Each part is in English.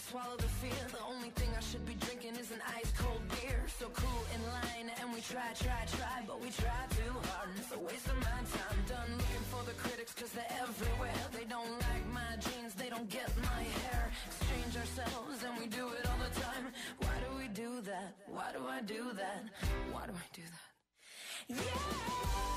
swallow the fear. The only thing I should be drinking is an ice cold beer. So cool in line and we try, but we try too hard and it's a waste of my time. Done looking for the critics cause they're everywhere. They don't like my jeans, they don't get my hair. Exchange ourselves and we do it all the time. Why do we do that? Why do I do that? Why do I do that? Yeah!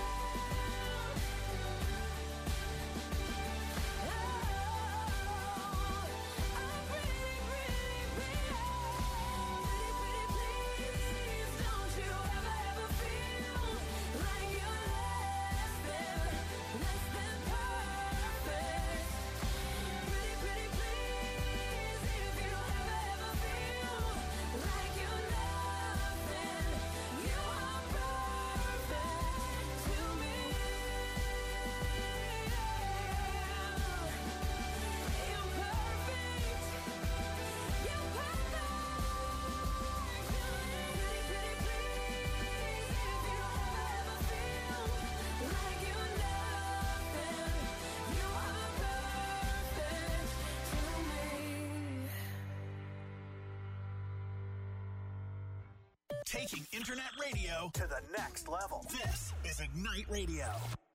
Taking internet radio to the next level. This is Ignite Radio.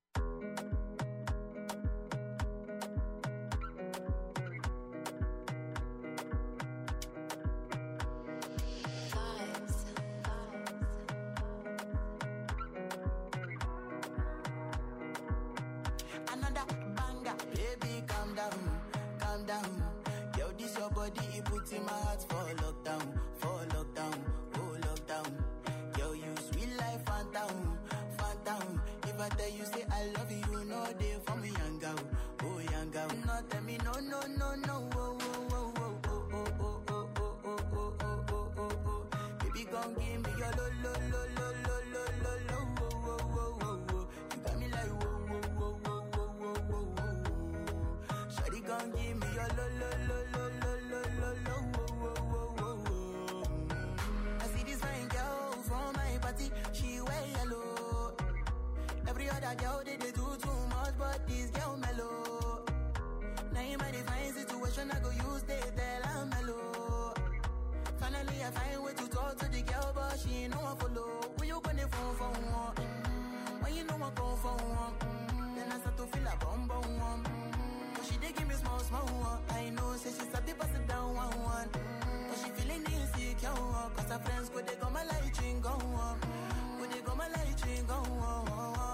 Another banger, baby, calm down, calm down. Yo, this your body, it puts in my heart for lockdown, for lockdown. Yo, you sweet life, phantom, phantom. If I tell you, say I love you, no day for me, young girl, oh, young girl. No, tell me, no, no, no, no, oh, oh, oh, oh, oh, oh, oh, oh, oh, oh, oh, oh, oh, oh. Baby, gon' give me your lo, lo, lo, lo, lo, lo, lo, lo, oh, oh, oh, oh, oh. You got me like, whoa, whoa, whoa, whoa, whoa, whoa, whoa, whoa. Shawty gon' give me your lo, lo, lo, lo, lo, lo, lo, lo, oh, oh, oh, oh, oh. I see this fine girl from my party, she wear yellow. Every other girl they do too much, but this girl mellow. Now in my divine situation, I go use they tell I'm mellow. Finally I find way to talk to the girl, but she ain't no one follow. When you gonna phone for one? When you know I go for one? Then I start to feel a bum bum one. But she dey give me small small one. I know say she's a bit pass it down one. But she feeling insecure, cause her friends go they go my light ring go on. Go they go my light ring go on.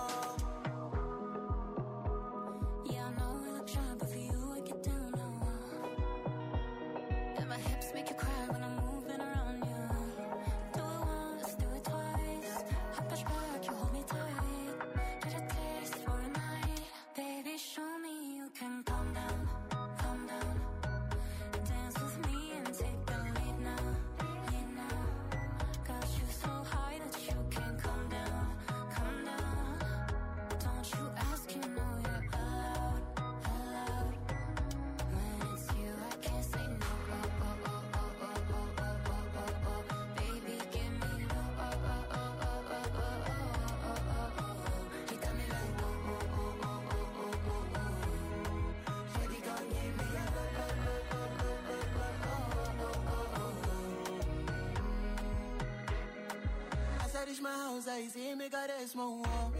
Yeah, I know I look shy, but for you I get down low. And my hips make you cry when I'm moving around you. Do it once, do it twice. I push back, you hold me tight. Get a taste for a night. Baby, show me you can calm down, calm down. Dance with me and take the lead now, lead now. Got you so high that you can't come down, come down. Don't you ask, you know you're allowed, allowed. When it's you, I can't say no. Oh, oh, oh, oh, oh, oh, oh, oh, oh, oh. Baby, give me low. Oh, oh, oh, oh, oh, oh, oh, oh, oh, oh. You got me like whoa, whoa, whoa, whoa, whoa, whoa, whoa. Shawty gon' give me a low, low, low, low, low, low, low, oh, oh, oh. As I reach my house, I see me got a small wall.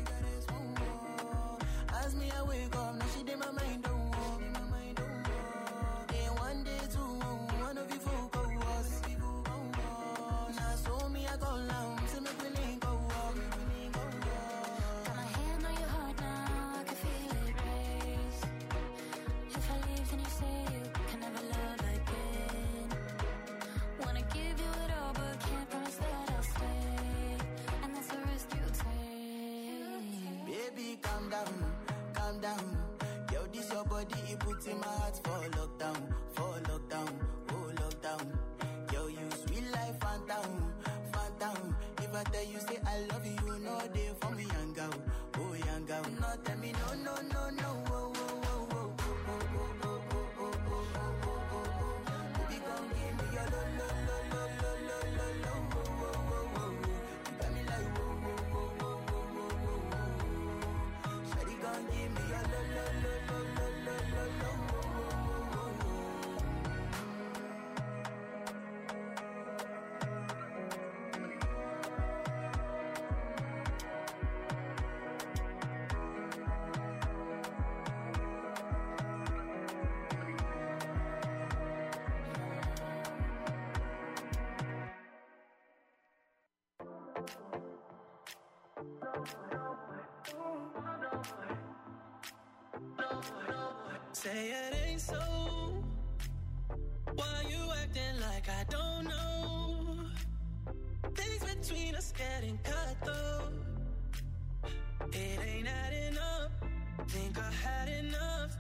As me I wake up, now she did my mind don't walk. Then one day two, one of you folk go was. Now so me I go down, so me willing go walk. Got my hand on your heart now, I can feel it race. If I leave, then you say you can never love again. Wanna give you it all, but can't promise that I'll stay. And that's the risk you take. Baby, calm down, calm down. Yo, this your body, it puts in my heart for lockdown, oh lockdown. Yo, you sweet life, phantom, phantom. If I tell you, say I love you, no day for me, young girl, oh young girl. No, tell me, no, no, no, no, oh, oh, oh, oh, oh, oh, oh, oh, oh, oh, oh, oh, oh. Baby, gon' give me your lo, lo, lo, lo, lo, lo, lo, lo, oh, oh, oh, oh, oh. You got me like, whoa, whoa, whoa, whoa, whoa, whoa, whoa, whoa. Shawty gon' give me your lo, lo, lo, lo, lo, lo, lo, lo, oh, oh, oh, oh, oh. Say it ain't so. Why you acting like I don't know? Things between us getting cut though. It ain't adding up. Think I had enough.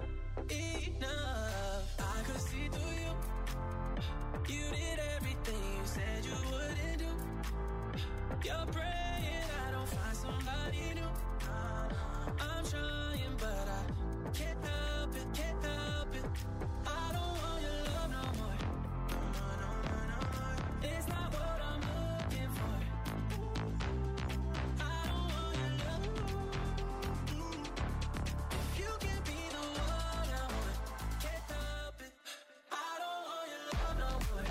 I could see through you. You did everything you said you wouldn't do. You're praying I don't find somebody new. I'm trying but I can't help it, can't help it. I don't want your love no more. It's not what I'm looking for. I don't want your love. If you can be the one I want, can't help it. I don't want your love no more.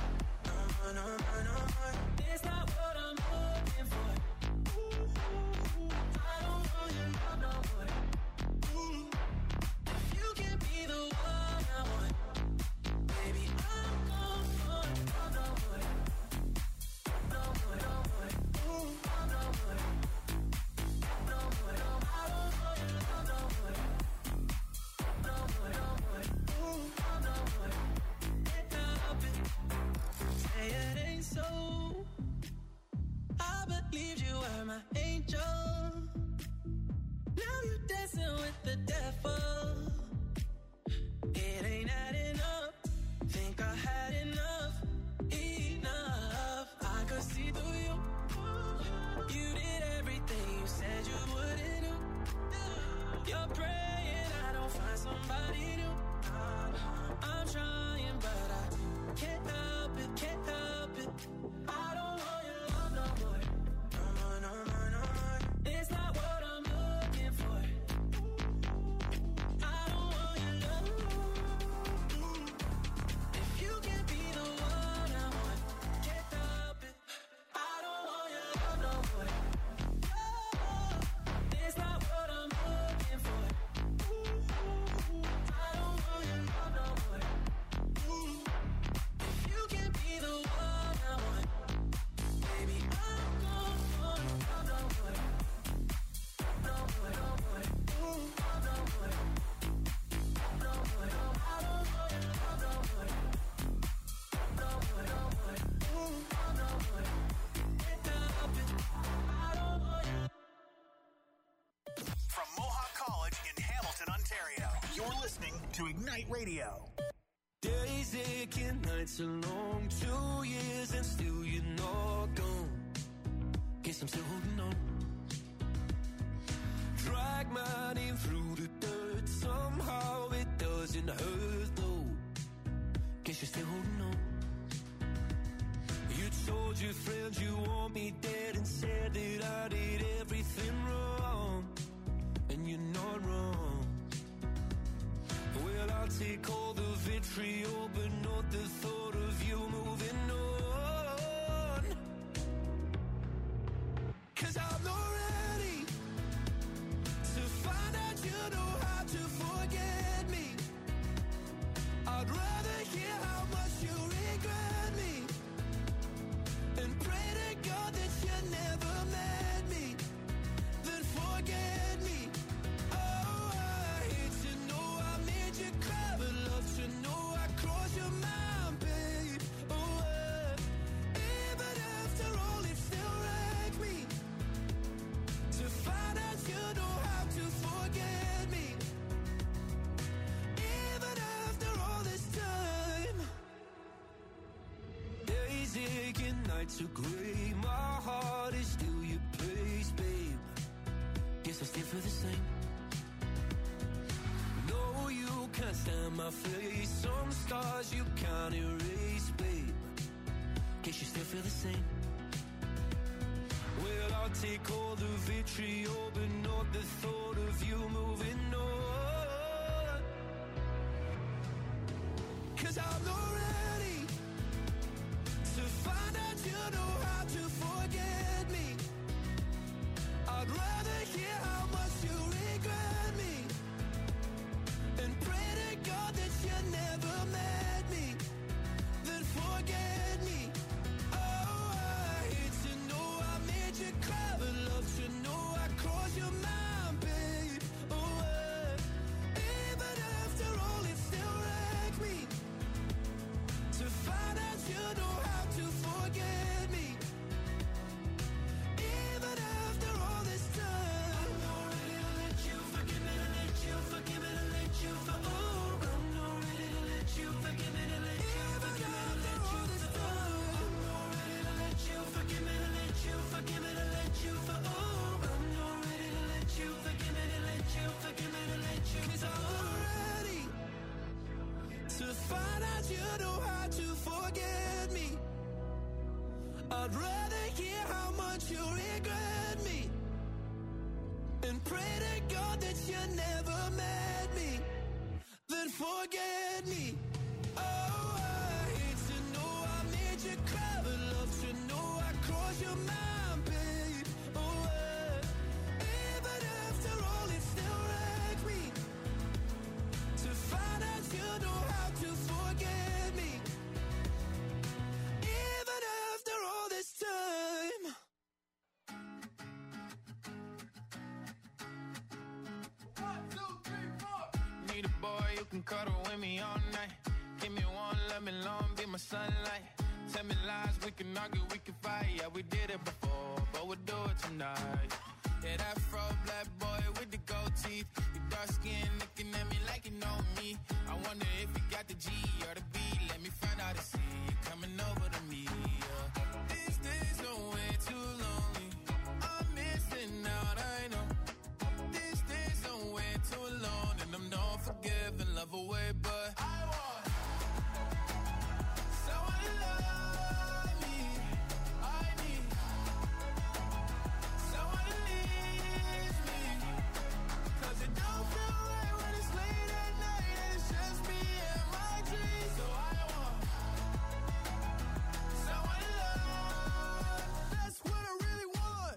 It's not what I'm looking for. I don't want your love no more. If you can be the one I want, baby, I'm gone for love no more. No more, no more. No more. No more, no more. I don't want your love no more. No more, no more. No more. Can't help it. Say it ain't so. I believed you were my angel. Now you're dancing with the devil. It ain't adding up. Think I had enough. I could see through you. You did everything you said you wouldn't do. You're praying I don't find somebody new. I'm trying but I can't help it, can't help it. I don't want your love no more. No more. It's not what I'm looking for. I don't want your love. If you can be the one I want, can't help it. I don't want your love no more. It's not what I'm looking for. I don't want your love no more. If you can be the one I want, baby, I'm gone for love no more. No more, no more. No more. No more, no more. I don't want your love no more. No more, no more. No more. Can't help it. I don't want your. From Mohawk College in Hamilton, Ontario, you're listening to Ignite Radio. Days aching, nights are long, 2 years and still you're not gone. Guess I'm still holding on. Drag my name through the dirt, somehow it doesn't hurt though. Guess you're still holding on. You told your friends you want me dead and said that I did everything wrong. And you're not wrong. Well, I'll take all the vitriol, but not the thought of you moving on. 'Cause I'm not ready to find out you know how to forget me. I'd rather hear how much you regret me and pray to God that you never met me, then forget me. Oh, I hate to know I made you cry, but love to know I crossed your mind, babe. Oh, even after all, it still wrecked me to find out you know how to forget me. Even after all this time, days aching, nights are gray. My heart is still your place, babe. Guess I still feel the same. No, you can't stand my face. Some scars you can't erase, babe. Guess you still feel the same. Well, I'll take all the vitriol, but not the thought of you moving on. 'Cause I'm not ready to find out you know how to forget me. I'd rather hear how much you regret me and pray to God that you never met me, then forget me. Oh, I hate to know I made you cry, but love to know I crossed forget me. I'd rather hear how much you regret me and pray to God that you never met me, then forget me. Oh, I hate to know I made you cry, but love to know I crossed your mind, babe. Oh, even after all, it still wrecks me to find out you know how to forget me. Even after all this time. Need a boy who can cuddle with me all night. Give me one, let me long, be my sunlight. Tell me lies, we can argue, we can fight. Yeah, we did it before, but we'll do it tonight. Yeah, that fro black boy with the gold teeth. Your dark skin looking at me like you know me. I wonder if you got the G or the B. Let me find out and see you coming over to me. Yeah. These days are way too lonely. I'm missing out, I know. These days are way too alone, and I'm not forgiving, love away, but I want someone to love me. I need someone to leave me, 'cause it don't feel right when it's late at night and it's just me and my dreams. So I want someone to love. That's what I really want.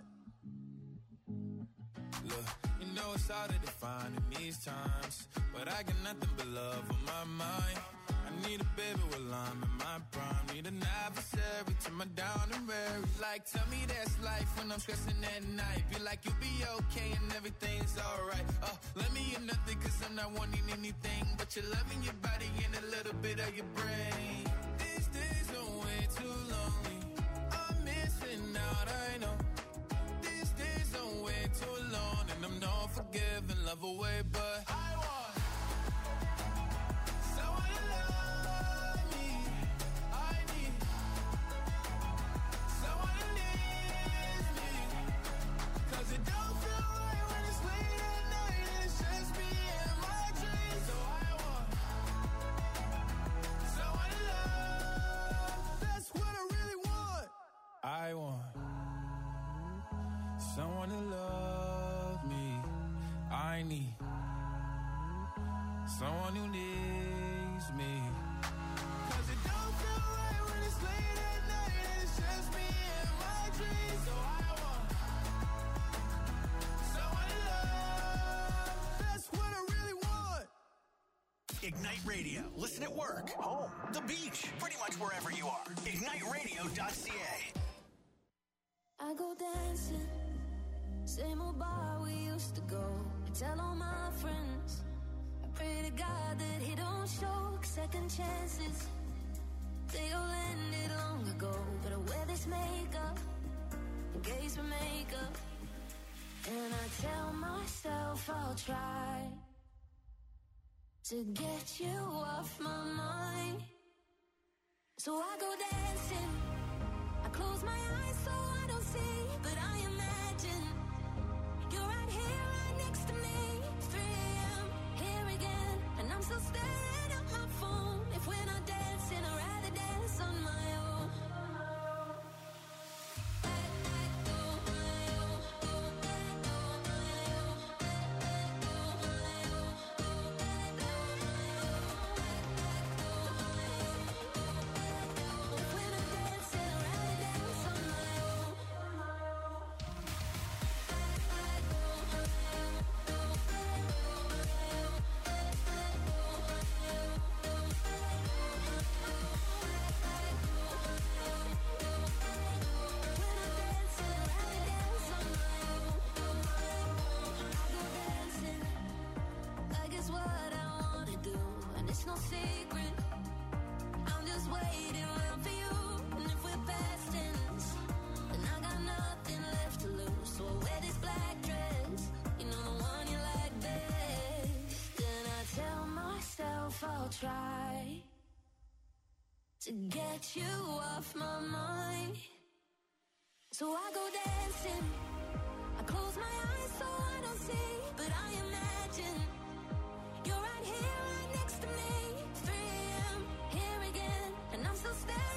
Look, you know it's hard to define in these times, but I got nothing but love on my mind. I need a baby while I'm in my prime. Need an adversary to my down and weary. Like, tell me that's life when I'm stressing at night. Be like, you'll be okay and everything's alright. Let me in nothing 'cause I'm not wanting anything but your loving, your body and a little bit of your brain. These days are way too lonely. I'm missing out, I know. These days are way too alone, and I'm not forgiving, love away, but I want someone to love me. I need someone to leave me, 'cause it don't feel right when it's late at night and it's just me and my dreams. So I want someone to love. That's what I really want. I want someone to love me. I need someone who needs me, 'cause it don't feel right when it's late at night and it's just me and my dreams. So I want someone to love. That's what I really want. Ignite Radio. Listen at work, home, the beach, pretty much wherever you are. IgniteRadio.ca. I go dancing, same old bar we used to go. I tell all my friends, I pray to God that he don't show second chances. They all ended long ago, but I wear this makeup in case we make up. And I tell myself I'll try to get you off my mind. So I go dancing, I close my eyes so I don't see, but I imagine you're right here, right next to me. 3 a.m. here again, and I'm still staring at my phone. If we're not dancing, I'd rather dance on my own. No secret, I'm just waiting around for you. And if we're past tense, then I got nothing left to lose. So I wear this black dress, you know, the one you like best. Then I tell myself I'll try to get you off my mind. So I go dancing, I close my eyes so I don't see, but I imagine you're right here, right next to me. 3 a.m. here again, and I'm still staring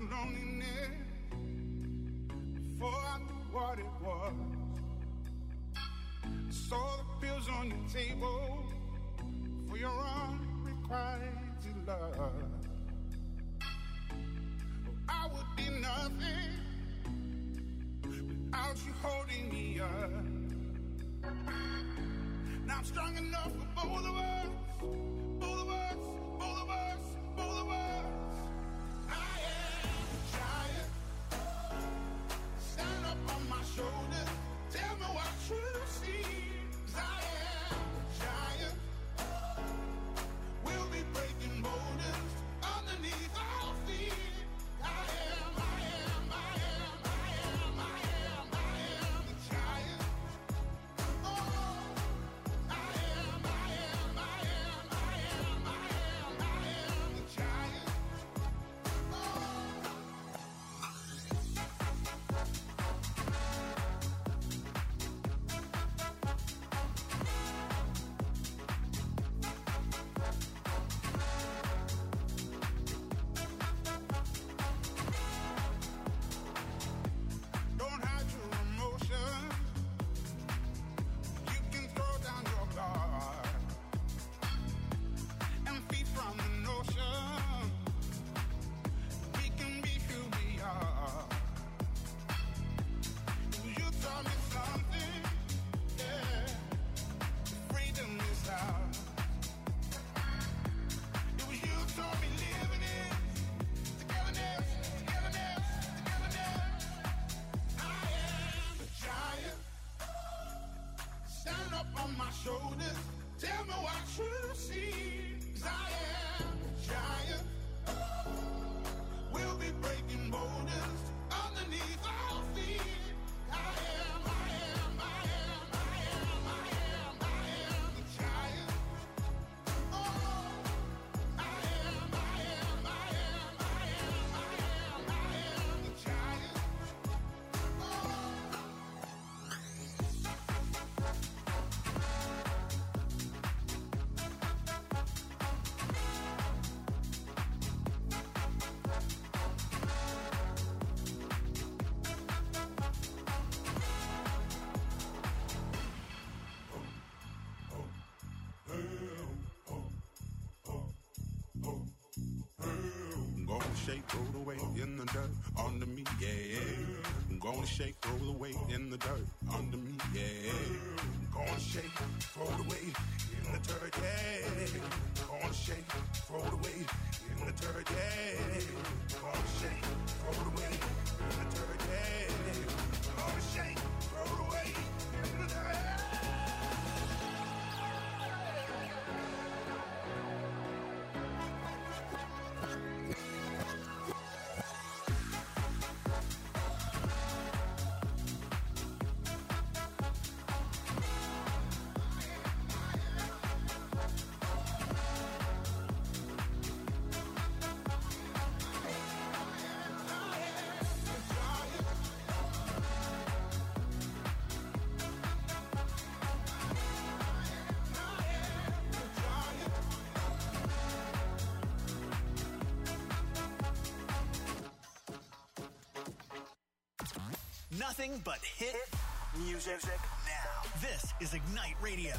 loneliness before I knew what it was. Saw the pills on your table for your unrequited love. I would be nothing without you holding me up. Now I'm strong enough for both of us, both of us, both of us, both of us. I am a giant. Stand up on my shoulders. Tell me what you see. 'Cause I am a giant. We'll be breaking boulders underneath our feet. I am the giant. Oh, I am the giant. Don't hide your emotions. You can throw down your guard and feed from the notion. We can be who we are. You taught me something, yeah. Freedom is ours. It was you taught me living it. Togetherness, togetherness, togetherness. I am a giant. Stand up on my shoulders. Tell me what you see. 'Cause I am a giant. We'll be breaking boulders underneath our feet. I am the giant. Oh, I am the giant. I'm gonna shake, roll away in the dirt under me, yeah. I'm gonna shake, roll away in the dirt under me, yeah. I'm gonna shake, roll away in the dirt, yeah. I'm gonna shake, roll away in the dirt, yeah. I'm gonna shake, roll away in the dirt, yeah. I'm gonna shake, roll away in the dirt. Nothing but hit music now. This is Ignite Radio.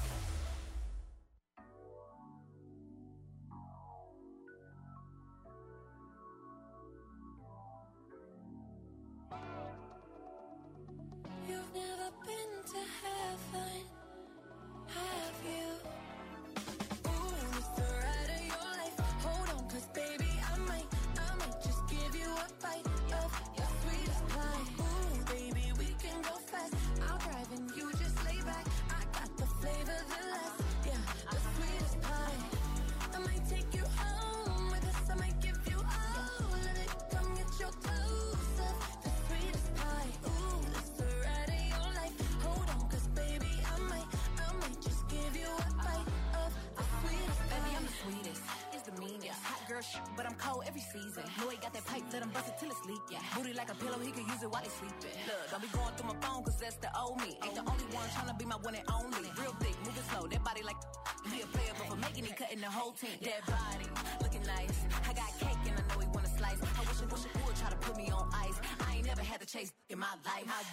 You've never been to heaven, have you? Ooh, it's the ride of your life. Hold on, 'cause baby, I might just give you a bite of your sweetest pie. Ooh, baby, we can go fast. I'll drive and you just lay back. I got the flavor, the last, yeah, the sweetest pie. I might take you home with us. I might give you all of it. Come get your clothes up, the sweetest pie. Ooh, it's the ride of your life. Hold on, 'cause baby, I might just give you a bite of the sweetest pie. Baby, I'm the sweetest. It's the meanest. Hot girl shit, but I'm cold every season. Know he got that pipe, let him bust it till it's leak. Yeah. Booty like a pillow, he can use it while he's sleeping. Look, don't be going through my phone, 'cause that's the old me. Ain't the only one tryna be my one and only. Real thick, moving slow, that body like he a player, but for making it, cutting the whole team. That body, looking nice. I got cake and I know he wanna slice. I wish it would try to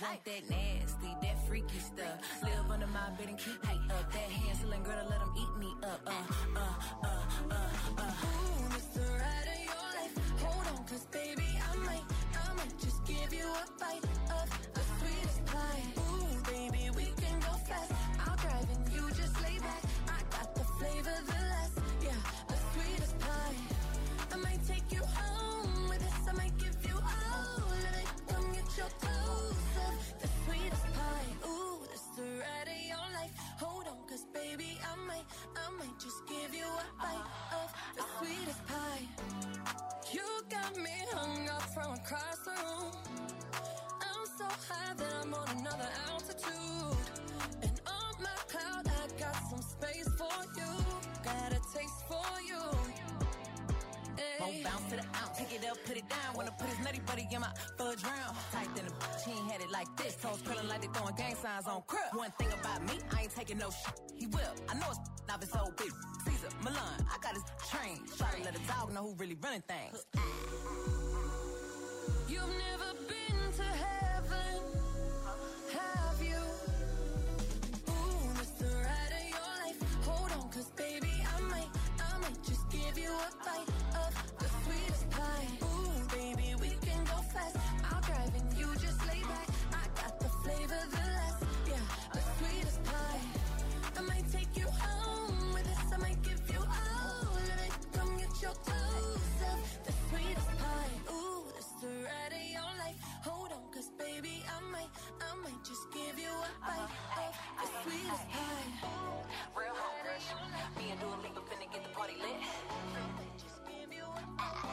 Want that nasty, that freaky stuff. Live under my bed and keep me up. That Hansel girl to let him eat me up. Ooh, this the ride of your life. Hold on, 'cause baby, I might just give you a bite of the sweetest pie. Ooh, baby, we can go fast. I'll drive and you just lay back. I got the flavor, the last, yeah, the sweetest pie. I might take you home with us. I might give you all of it. Come get your dose of the sweetest pie. Ooh, this the ride of your life. Hold on, 'cause baby, I might just give you a bite of the sweetest pie. You got me hung up from across the room. I'm so high that I'm on another altitude. And on my cloud, I got some space for you. Got a taste for you. Won't bounce to the ounce. Pick it up, put it down. Wanna put his nutty buddy in my fudge round. Tight than a bitch, he ain't had it like this. Toes curling like they throwing gang signs on crib. One thing about me, I ain't taking no shit. He will. I know it's off his old bitch. Caesar, Milan, I got his train. Try to let a dog know who really running things. You've never been to heaven, have you? Ooh, this the ride of your life. Hold on, 'cause baby, I might just give you a bite of the sweetest pie. Ooh, baby, we can go fast. I'll drive and you just lay back. I got the flavor, the last, yeah, the sweetest pie. I might take you home with us. I might give you all of it. Come get your dose of the sweetest pie. Ooh, this the ride of your life. Hold on, 'cause baby, I might just give you a bite of the sweetest pie. Real hot crush. Me and Dua Lipa finna get the party lit. Just give you a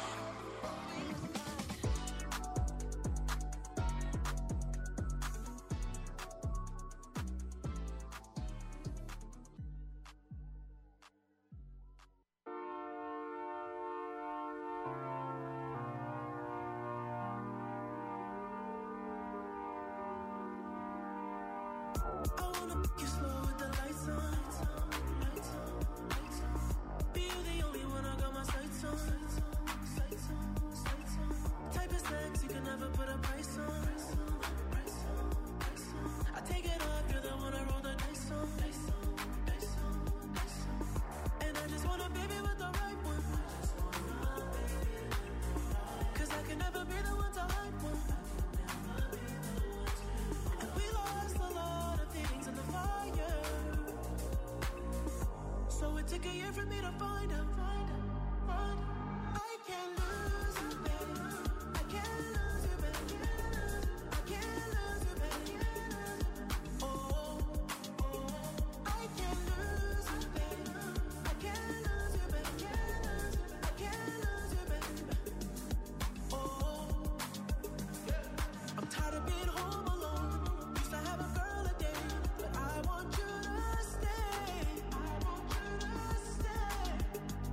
I wanna make you slow with the lights on. Be you the only one I got my sights on. Type of sex you can never put a price on. I take it off, you're the one I roll the dice on. And I just want a baby with the right one. 'Cause I can never be the one to hype one. And we lost a lot of things in the fire. So it took a year for me to find out. I can't lose you, baby. I can't lose you, baby. I can't lose you, baby. Oh, I can't lose you, baby. I can't lose you, baby. I can't lose you, baby. Oh, I'm tired of being home alone. Used to have a girl a day, but I want you to stay. I want you to stay.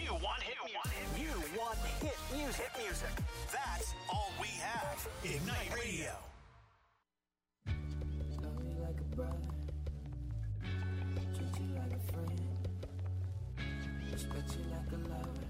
You want hit music. You want hit music. Hit music. That's all we have. Ignite Radio. Love you like a brother. Treat you like a friend. Respect you like a lover.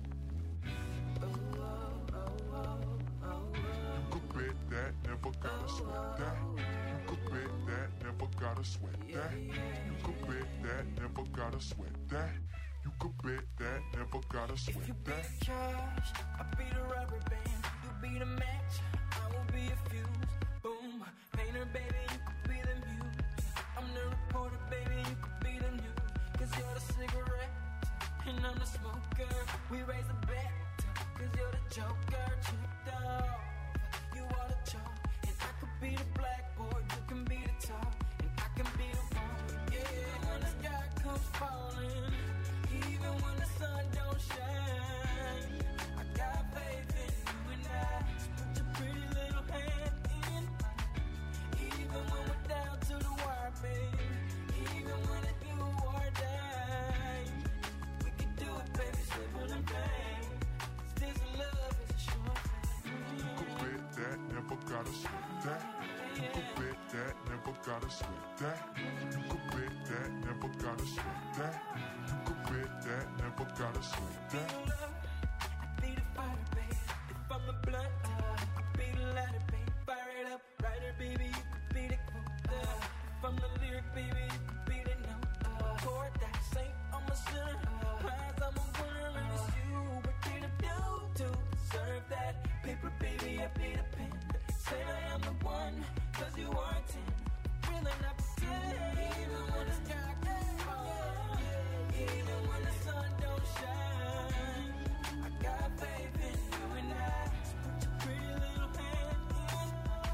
Oh, oh, oh, oh, oh. You could bet that, never gotta sweat that. You could bet that, never gotta sweat that. You could bet that, never gotta sweat that. You could bet that, never gotta If you sweat be that. the cash, I'll be the rubber band. You be the match, I will be a fuse. Boom, painter, baby, you could be the muse. I'm the reporter, baby, you could be the news. Cause you're the cigarette, and I'm the smoker. We raise a bet, cause you're the joker. Checked off, you are the chalk. And I could be the blackboard, you can be the top. And I can be the one, yeah. When the sky comes falling, even when the sun don't shine, I got faith in you and I. So put your pretty little hand in mine. Even when we're down to the wire, babe. Even when it's do or die, we can do it, baby, simple and plain. 'Cause this love is a short thing. You could bet that, never gotta sweat that. You could bet that, never gotta sweat that. You could bet that, never gotta sweat that. You could bet that, never gotta sweat that. I be the fighter, babe. If I'm the blunt, I be the lighter, babe. Fire it up, writer, baby, you could be the quote. If I'm the lyric, baby, you could be the note. Chord that saint, I'm a sinner. Prize, I'm a winner, and it's you. What did I do to deserve that? Paper, baby, I be the pen. Say that I'm the one, 'cause you are 10. Really not pretend. Even when the sky gets falling, even when the sun don't shine, I got faith in you and I. So put your pretty little hand in.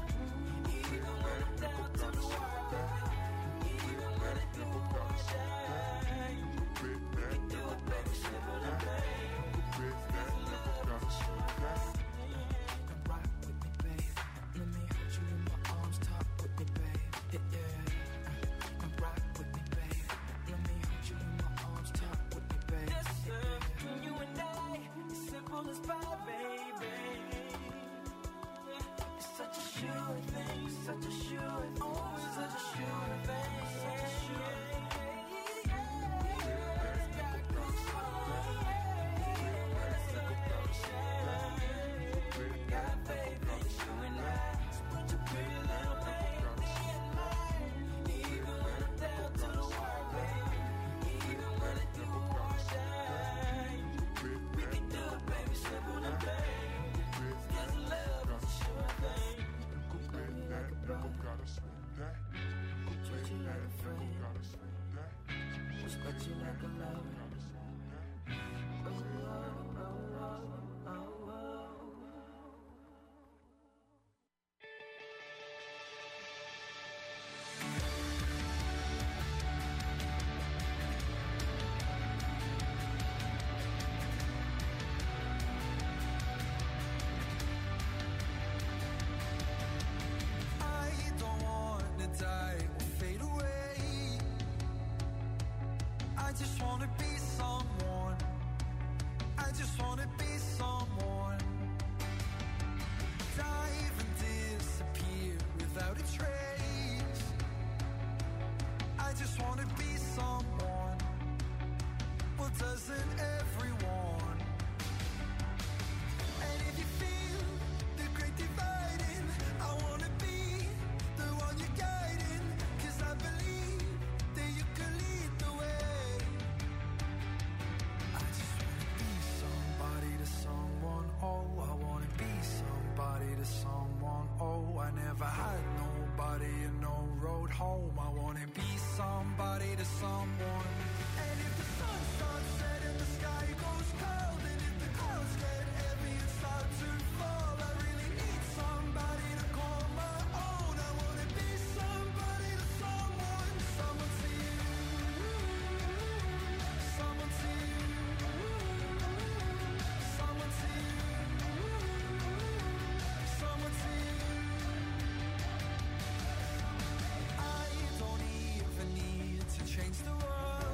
Even when I'm down to the wire, baby. Even when it do or die, we can do it, baby, simple and plain. Bet that, never gotta sweat that. Come rock with me, babe. Let me hold you in my arms, talk with me, babe. Yeah. Come rock with me, babe. Let me hold you in my arms, talk with me, babe. Yes, sir. You and I, simple as pie, baby. It's such a sure thing, such a sure thing. Always such a sure thing, such a sure thing. Got faith in you and I. So put your pretty little hand in mine. Even when I'm down to the wire, baby. Even when it do or die, we can do it, baby, simple and plain. 'Cause love is a sure thing. You could bet that, never gotta sweat that. You could Treat you bet like a that, never friend. gotta sweat that. Respect you like a lover. Gotta sweat that. Oh, oh, oh, oh, oh, oh. I don't wanna die or fade away. I just wanna be someone. I just wanna be someone. Dive and disappear without a trace. I just wanna be someone. Well, doesn't everyone? And if you feel the great dividing, I wanna be the one you're guiding. 'Cause I believe that you can lead the way. I just wanna be somebody to someone. Oh, I wanna be somebody to someone. Oh, I never had nobody and no road home. I wanna be somebody to someone. And if the sun starts setting, the sky goes cold. And if the clouds get heavy and start to fall, I really need somebody to call my own. I wanna be somebody to someone. Someone to you. Someone to you. Someone to you. Someone to you. I don't even need to change the world.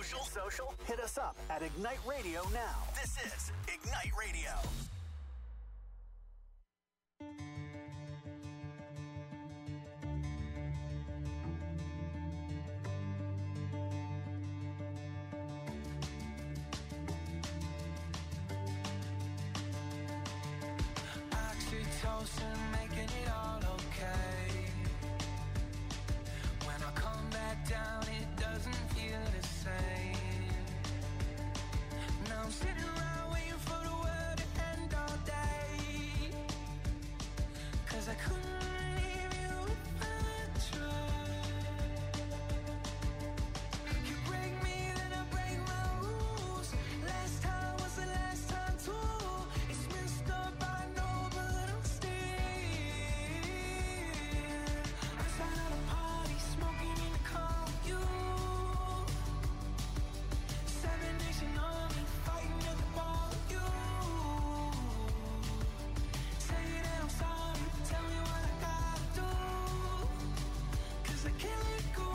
Social? Hit us up at Ignite Radio now. This is Ignite Radio. Oxytocin, making it all okay. When I come back down, it doesn't feel the same. Now I'm sitting around waiting for the world to end all day. 'Cause I couldn't leave you if I tried. You break me, then I break my rules. Last time was the last time too. It's messed up, I know, but I'm still outside of the party, smoking in the car with you. 7 Nation Army, fighting at the bar with you. Say that I'm sorry, tell me what I gotta do. 'Cause I can't let go.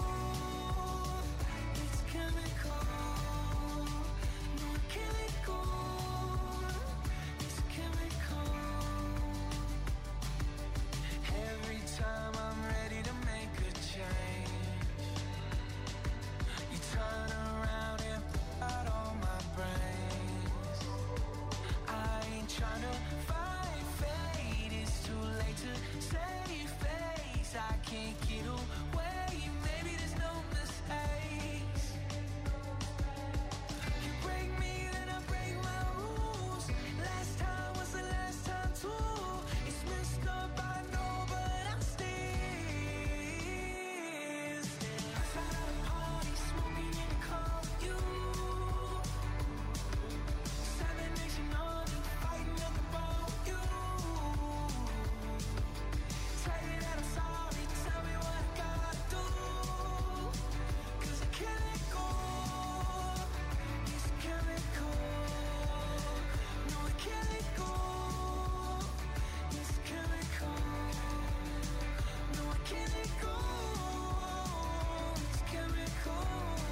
It's chemical. No, I can't let go. It's chemical. Every time I'm ready to make a change, you turn around and put out all my brains. I ain't trying to fight fate. It's too late to save face. I can't get away. Maybe there's no mistakes. You break me, then I break my rules. Last time was the last time too. It's messed up, I know, but I'm still outside of the party, smoking in the car with you. 7 Nation Army, fighting at the bar with you. Say that I'm sorry, tell me what I gotta do. 'Cause I can't let go. It's chemical. No, I can't let go. It's chemical. No, I can't let go. It's chemical.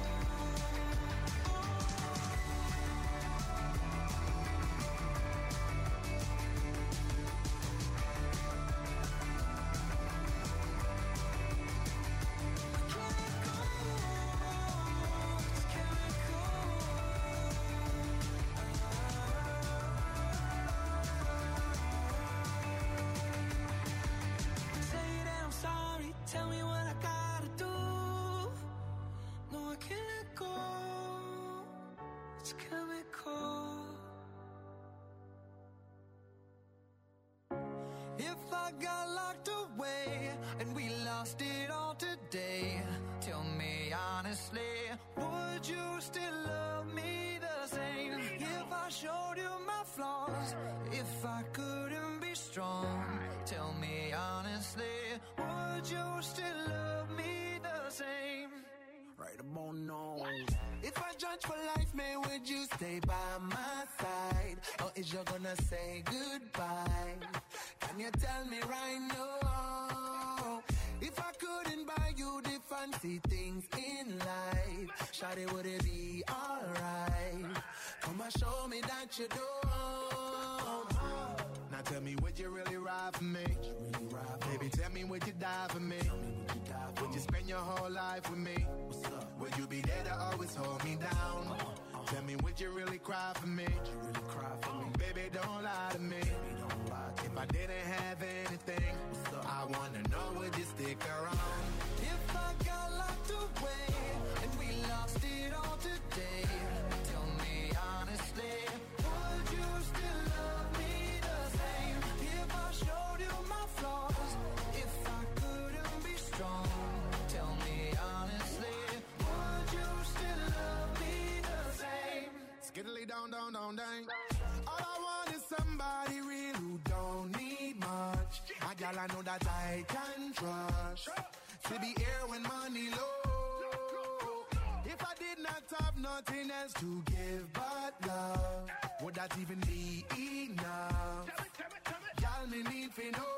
Say that I'm sorry, tell me what I gotta do. No, I can't let go. It's chemical. If I got locked away and we lost it all today, tell me honestly, would you still love me the same? If I showed you my flaws, if I couldn't be strong, tell me honestly, would you still love me the same? Right about now. If I judge for life, man, would you stay by my side? Or is you gonna say goodbye? Can you tell me right now? If I couldn't buy you the fancy things in life, shawty, would it be alright? Come and show me that you don't. Now tell me, would you really ride for me? Baby, tell me, would you die for me? Would you spend your whole life with me? Would you be there to always hold me down? Tell me, would you really cry for me? Baby, don't lie to me. If I didn't have anything, I wanna know, would you stick around? If I got locked away and we lost it all today, tell me honestly, would you still love me the same? If I showed you my flaws, if I couldn't be strong, tell me honestly, would you still love me the same? Skiddly down, down, down, down. All I want is somebody real who don't need much. A gal I know that I can trust. To be here when money low. If I did not have nothing else to give but love, would that even be enough? Gal, me need to know.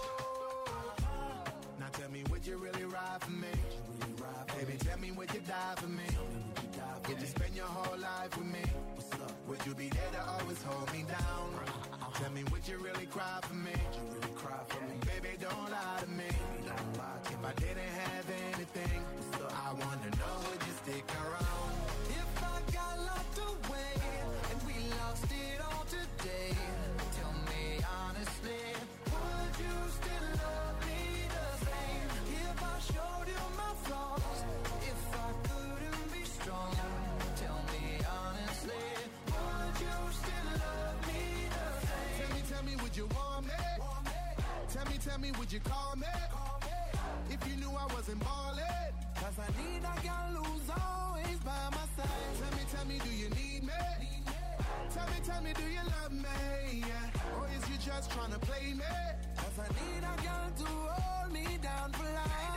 Now tell me, would you really ride for me? Baby, tell me, would you die for me? Would you spend your whole life with me? Would you be there to always hold me down? Tell me, would you really cry for me? Baby, don't lie to me. If I didn't have anything, I wanna know, would you stick around? If I got locked away and we lost it all today, tell me honestly, would you still love me the same? If I showed you my flaws, if I couldn't be strong, tell me honestly, would you still love me the same? Tell me, would you want me? Tell me, would you call me? If you knew I wasn't ballin'. Cause I need a girl who's always by my side. Tell me, do you need me? Tell me, do you love me? Yeah. Or is you just tryna play me? Cause I need a girl to hold me down for life.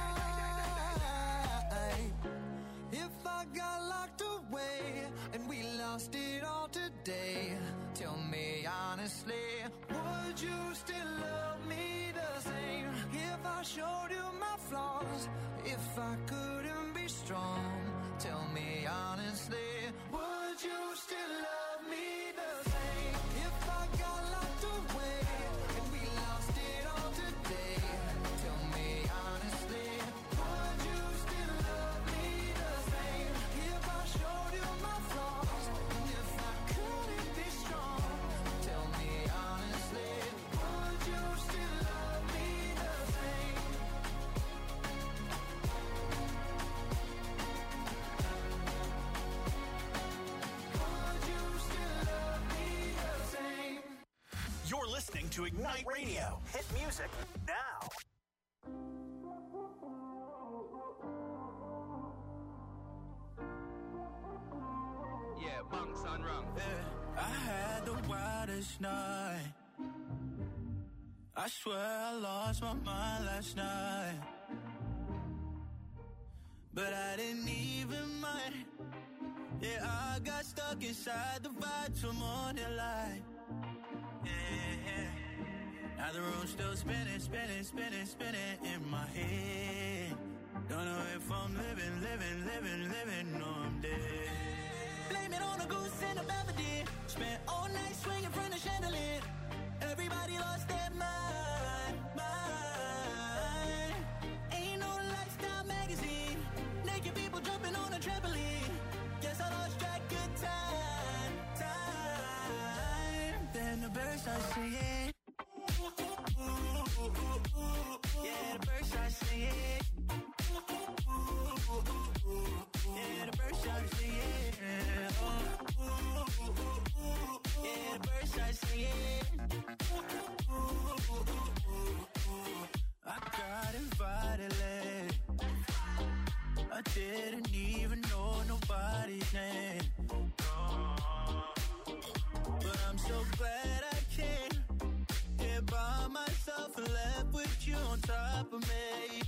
If I got locked away and we lost it all today, tell me honestly, would you still love me the same? If I showed you my flaws, if I couldn't be strong, tell me honestly, would you still love me the same? If I got locked away and we lost it all today, tell me honestly, would you still love me the same? If I showed you my flaws, and if I couldn't be strong, tell me honestly, would you still love me the same? Would you still love me the same? You're listening to Ignite Radio. Hit music now. Yeah, bunks on wrong. Yeah, I had the wildest night. I swear I lost my mind last night. But I didn't even mind. Yeah, I got stuck inside the vibe till morning light. Yeah. Now the room's still spinning, spinning, spinning, spinning in my head. Don't know if I'm living, or I'm dead. Blame it on a goose and a melody. Spent all night swinging from the chandelier. Everybody lost their mind. Ain't no lifestyle magazine. Naked people jumping on a trampoline. Guess I lost track of time. Then the birds start singing. Yeah, the birds start singing. Yeah, the birds start singing. Yeah, the birds start singing. I got invited late. I didn't even know nobody's name. But I'm so glad I came here by myself and left with you on top of me.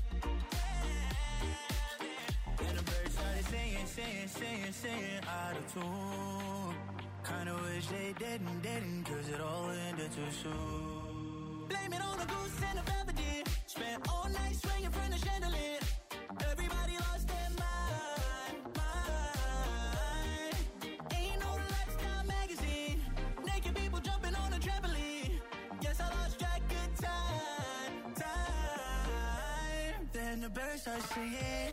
And the birds started singing out of tune. Kinda wish they didn't, cause it all ended too soon. Blame it on a goose and a melody. Spent all night swinging from the chandelier. Everybody lost their mind. Ain't no lifestyle magazine. Naked people jumping on a trampoline. Guess I lost track of time. Then the birds start singing.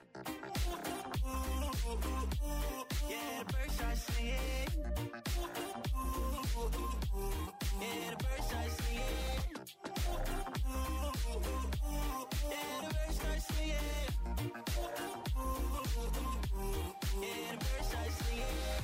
Yeah, the birds start singing. Yeah, the birds start singing. Yeah, the birds start singing. Yeah, the birds start singing.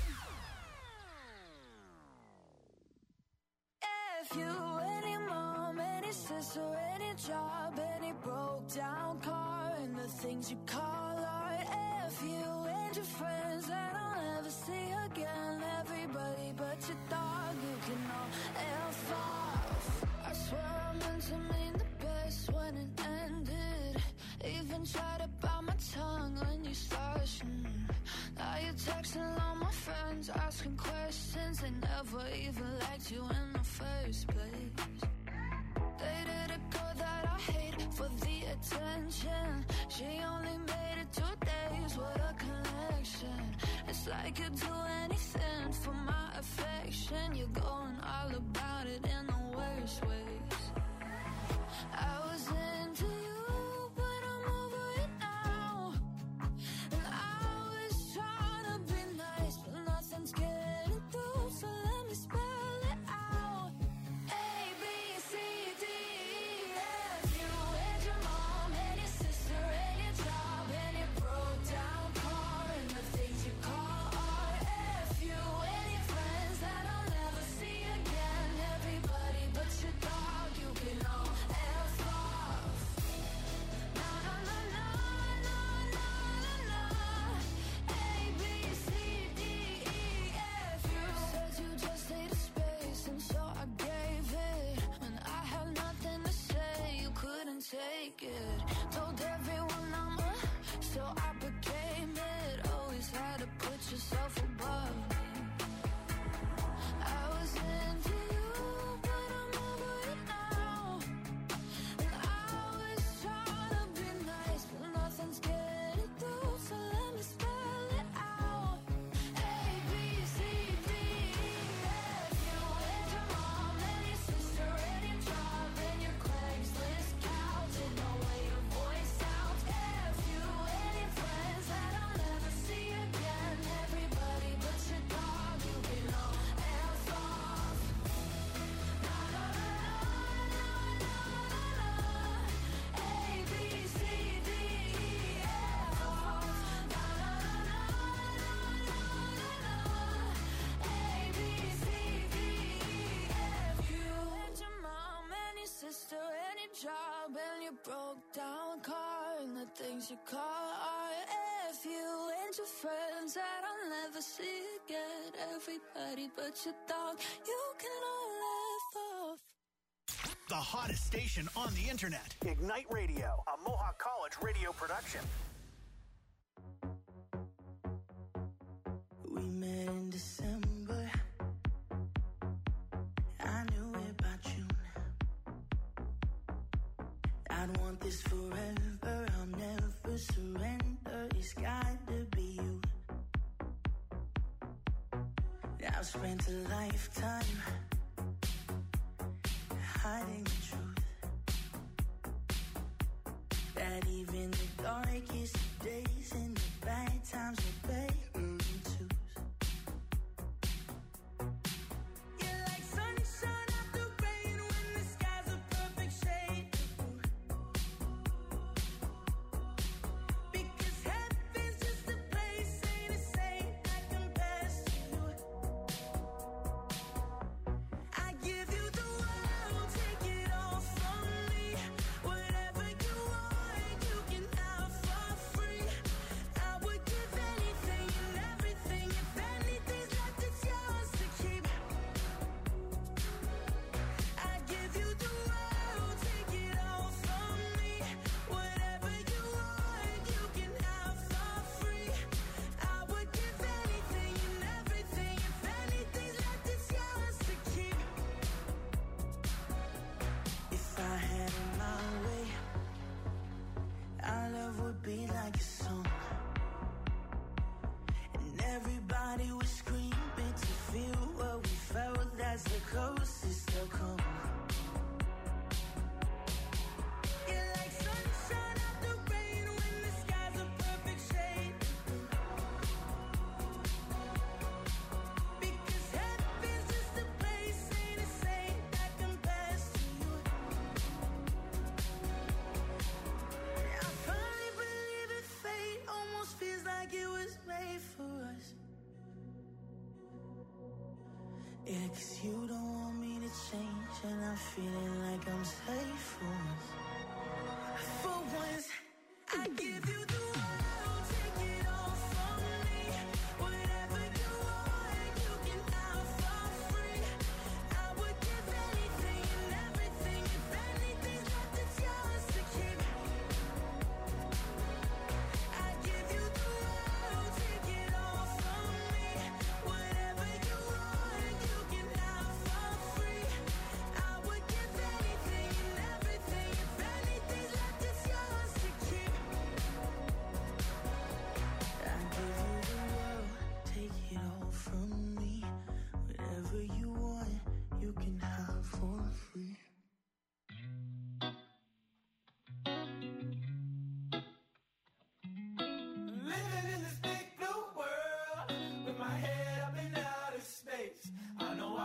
If you, any mom, any sister, any job, any broke down car, and the things you call art. If you and your friends that I'll never see again, everybody but your dog, you can all F off. I swear I meant to mean the best when it ended. Even tried to bite my tongue when you started. Now you're texting all my friends, asking questions. They never even liked you in the first place. Dated a girl that I hate for the attention. She only made it 2 days with a connection. It's like I could do anything for my affection. You're going all about it in the worst ways. I was into you, but I'm over it now. And I was trying to be nice, but nothing's getting through, so let me spell it out. A, B, C, D, E, F. You and your mom and your sister and your job and your broke down car and the things you call art. F, you and your friends that I'll never see again. Everybody but your dog, you can all F off. Na na na na na na na na. A, B, C, D, E, F. You said you just needed space, and so I gave it. When I had nothing to say, you couldn't take it. Told everyone I'm so I became it. Always had to put yourself above me. I was into you, but I'm over it now. And I was trying to be nice, but nothing's getting through, so let me spell it out. A, B, C, D, E, F. You and your mom and your sister and your job and your Craigslist couch and the way your voice sounds. F, you and your friends that I'll never see again. Everybody but your dog, you can all F off. Na na na na na na na. A, B, C, D, E, F off. Na na na na na na na. A, B, C, D, E, F. You and your mom and your sister and your job and your broke down car and the things you call art. F, you and your friends that I'll never see again. Everybody but your dog, you can all F off. The hottest station on the internet. Ignite Radio, a Mohawk College radio production. We met in December. I knew it by June. I'd want this forever. I'll never surrender. It's got to be you. I've spent a lifetime hiding the truth. That even the darkest days and the bad times are better than twos. You're like sunshine after rain when the sky's a perfect shade of blue. Because heaven's just a place, ain't a saint that compares to you. I give you the world, take it all from me. Whatever you want, you can have for free. I would give anything and everything. If anything's left, it's yours to keep. I give you the world, take it all from me. Whatever you want, you can have for free. I would give anything and everything. If anything's left, it's yours to keep. If I had it my way, our love would be like a song. And everybody was screaming to feel what we felt. That's the closest they'll come. You're like sunshine after rain when the sky's a perfect shade of blue. Because heaven's just a place, ain't a saint that compares to you. I finally believe in fate, almost feels like it was made for us. Yeah, 'cause you don't want me to change, and I'm feeling like I'm safe for once. For once, I give you the world, take it all from me. Whatever you want, you can have for free. I would give anything and everything. If anything's left, it's yours to keep. I give you the world, take it all from me. Whatever you want, you can have for free. I would give anything and everything. If anything's left, it's yours to keep.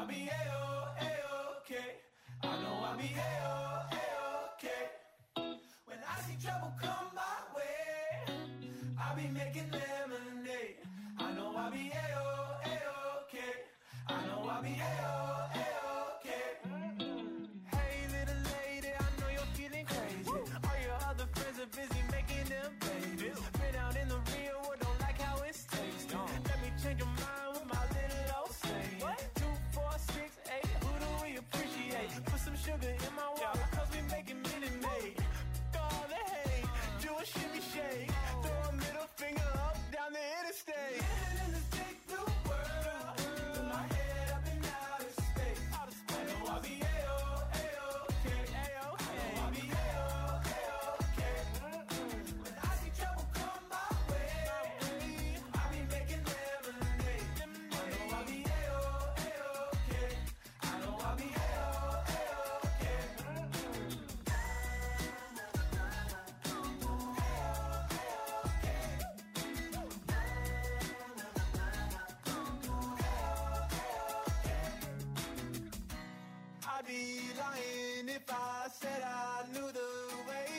I'll be A-okay. I know I'll be A-okay. When I see trouble come my way, I'll be making lemonade. I know I'll be A-okay. I know I'll be A-okay. Hey little lady, I know you're feeling crazy. All your other friends are busy making them babies. Been out in the real world, don't like how it's tasting. Let me change your mind with my little old saying. 2, 4, 6, 8, who do we appreciate? Put some sugar in my water, cause we making Minute Maid. All the hate, do a shimmy shake. Throw a middle finger up down the interstate. Living in this big blue world, with my head up in outer space. I know I'll be A-okay. I know I'll be A-okay. When I see trouble come my way, I'll be making lemonade. I know I'll be A-okay. I know I'll be A-okay. I'd be lying if I said I knew the way.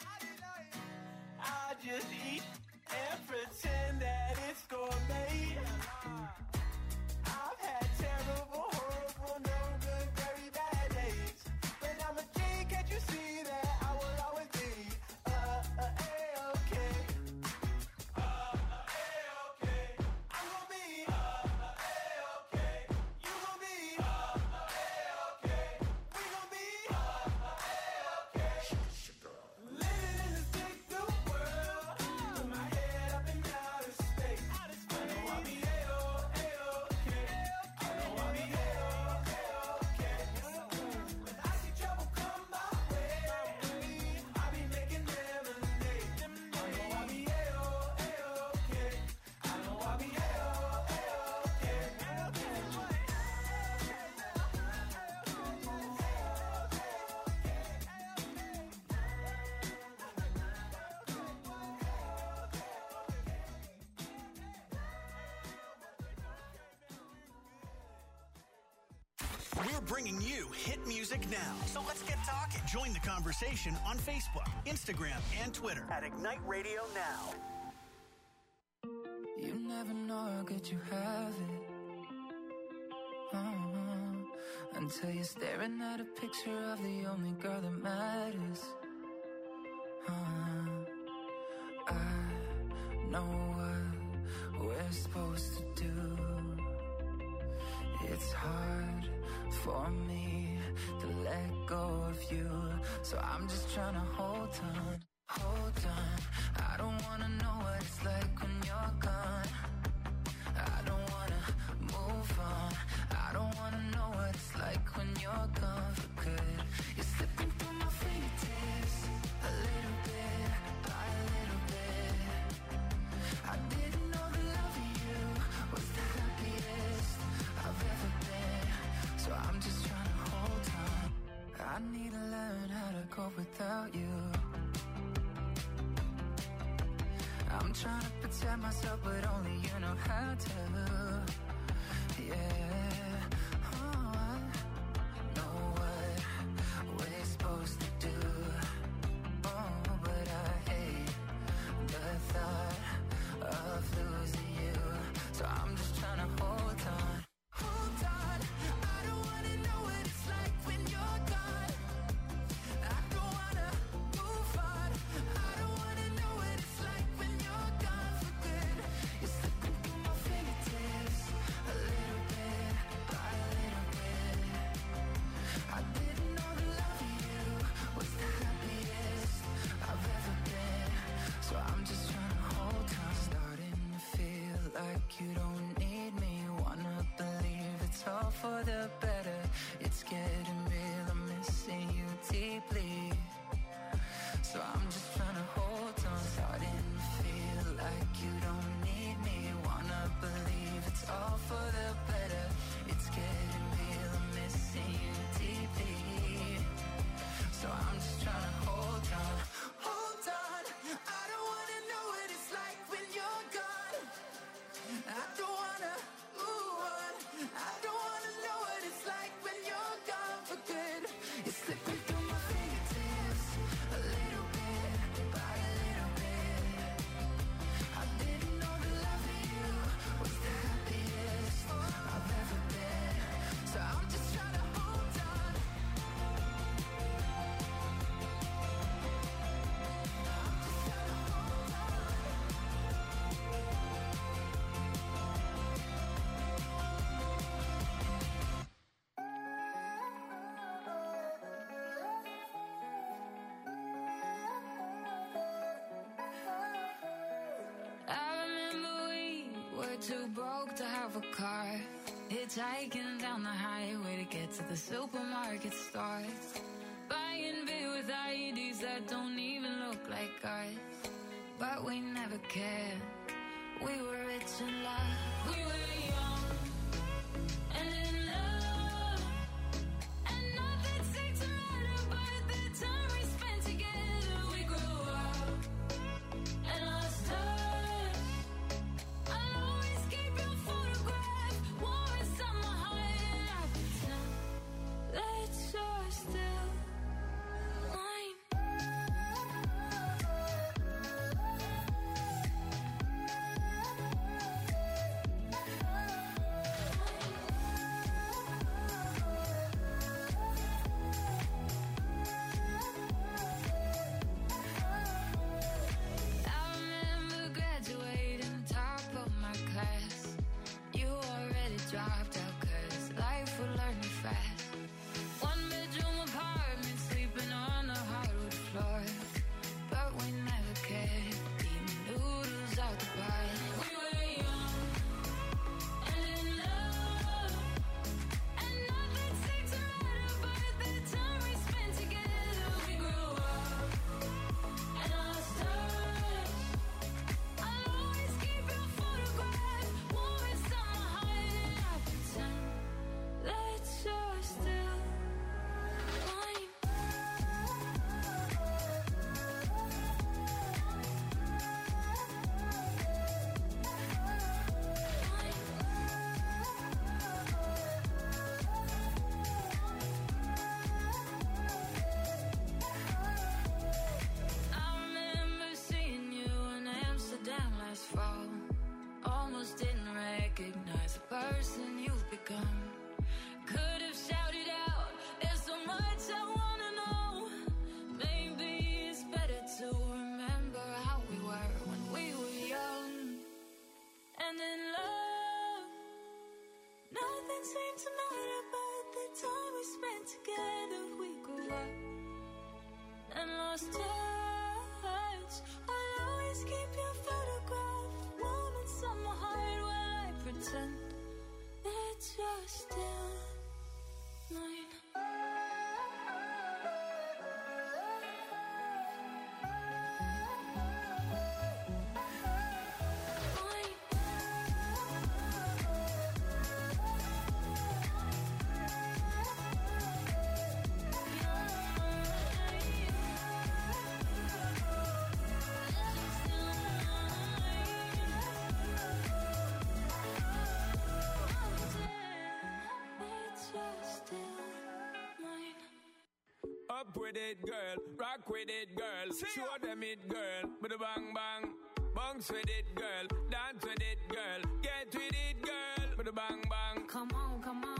I just eat and pretend that it's gourmet. I've had terrible, horrible, no good, very bad days. But I'm a G, can't you see that I will always be A-okay. A-okay. I'm gonna be A-okay. You gonna be A-okay. We gonna be A-okay. Living in this big blue world, with my head up in outer space. I know I'll be A-okay. I know I'll be A-okay. When I see trouble come my way, I'll be making lemonade. I know I'll be A-okay. I know I'll be A-okay. We're bringing you hit music now. So let's get talking. Join the conversation on Facebook, Instagram, and Twitter at Ignite Radio Now. You never know how good you have it. Until you're staring at a picture of the only girl that matters. I know what we're supposed to do. It's hard for me to let go of you, so I'm just trying to hold on, hold on. I don't wanna know what it's like when you're gone. I don't wanna move on. I don't wanna know what it's like when you're gone for good. You're slipping through my fingertips, a little bit by a little bit. I didn't know the love of you was the happiest I've ever been, so I'm just trying to hold on. I need to learn how to cope without you. I'm trying to protect myself, but only you know how to. Yeah, oh, I know what we're supposed to do. Oh, but I hate the thought of losing you, so I'm just trying to hold on. Hold on, I don't wanna know what it's like when you're gone. I don't wanna move on. I don't wanna know what it's like when you're gone for good. You're slipping through my fingertips, a little bit by a little bit. I didn't know the love of you was the happiest I've ever been, so I'm just trying to hold on. Starting to feel like you don't need me. Wanna believe it's all for the better. It's getting real, I'm missing you deeply, so I'm just trying to hold on. Starting to feel like you don't need me. Wanna believe it's all for the better. It's getting real, I'm missing you deeply, so I'm just trying to hold on. Hold on, I don't wanna know what it's like when you're gone. I don't wanna move on. I don't wanna know what it's to have a car. Hitchhiking down the highway to get to the supermarket store. Buying beer with IEDs that don't even look like ours. But we never cared. We were rich in love. We were young and in love. And nothing seemed to matter but the time we spent together. We grew up and lost touch. I'll always keep your photograph warm inside my heart. And I pretend that you're still mine. I remember graduating top of my class. You already dropped out 'cause life would learn you fast. One bedroom apartment, sleeping on the hardwood floor. But we never cared, eating noodles out the bar. We were young and in love. And nothing seemed to matter but the time we spent together. We grew up and lost touch. I'll always keep your photograph warm inside my heart. And I pretend that you're still mine. I remember seeing you in Amsterdam last fall. Almost didn't recognize the person you've become. Could have shouted out, there's so much I wanna know. Maybe it's better to remember how we were when we were young and in love. Nothing seemed to matter but the time we spent together. We grew up and lost touch. I'll always keep your photograph warm inside my heart while I pretend that you're still mine. Up with it, girl. Rock with it, girl. Show them it, girl. With a bang bang. Bounce with it, girl. Dance with it, girl. Get with it, girl. With a bang bang. Come on,